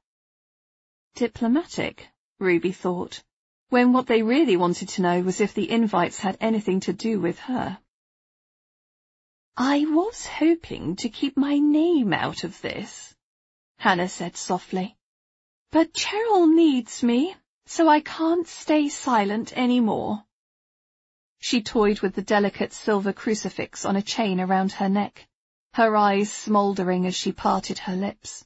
Diplomatic, Ruby thought, when what they really wanted to know was if the invites had anything to do with her. "I was hoping to keep my name out of this," Hannah said softly. "But Cheryl needs me, so I can't stay silent any more." She toyed with the delicate silver crucifix on a chain around her neck, her eyes smouldering as she parted her lips.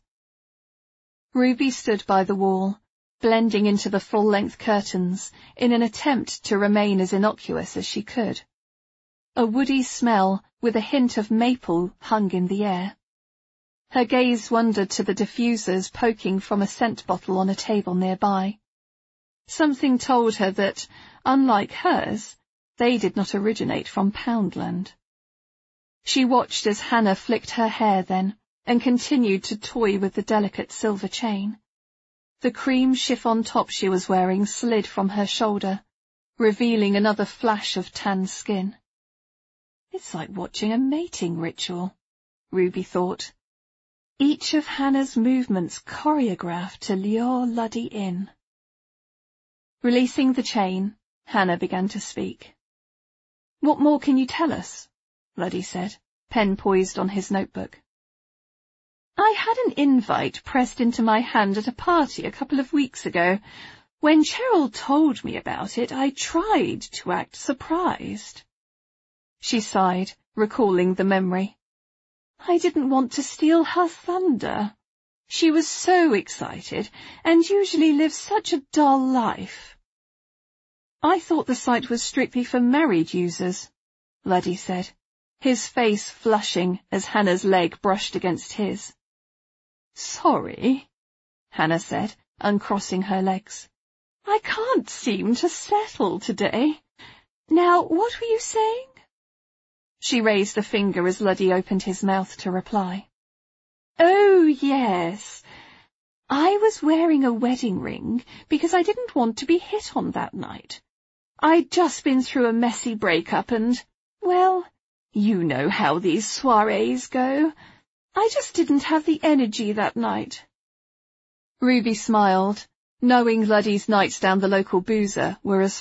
Ruby stood by the wall, blending into the full-length curtains in an attempt to remain as innocuous as she could. A woody smell with a hint of maple hung in the air. Her gaze wandered to the diffusers poking from a scent bottle on a table nearby. Something told her that, unlike hers, they did not originate from Poundland. She watched as Hannah flicked her hair then, and continued to toy with the delicate silver chain. The cream chiffon top she was wearing slid from her shoulder, revealing another flash of tanned skin. It's like watching a mating ritual, Ruby thought. Each of Hannah's movements choreographed to lure Luddy in. Releasing the chain, Hannah began to speak. "What more can you tell us?" Luddy said, pen poised on his notebook. "I had an invite pressed into my hand at a party a couple of weeks ago. When Cheryl told me about it, I tried to act surprised." She sighed, recalling the memory. "I didn't want to steal her thunder. She was so excited, and usually lives such a dull life." "I thought the site was strictly for married users," Luddy said, his face flushing as Hannah's leg brushed against his. "Sorry," Hannah said, uncrossing her legs. "I can't seem to settle today. Now, what were you saying?" She raised a finger as Luddy opened his mouth to reply. "Oh, yes. I was wearing a wedding ring because I didn't want to be hit on that night. I'd just been through a messy breakup and, well, you know how these soirees go. I just didn't have the energy that night. Ruby smiled, knowing Luddy's nights down the local boozer were as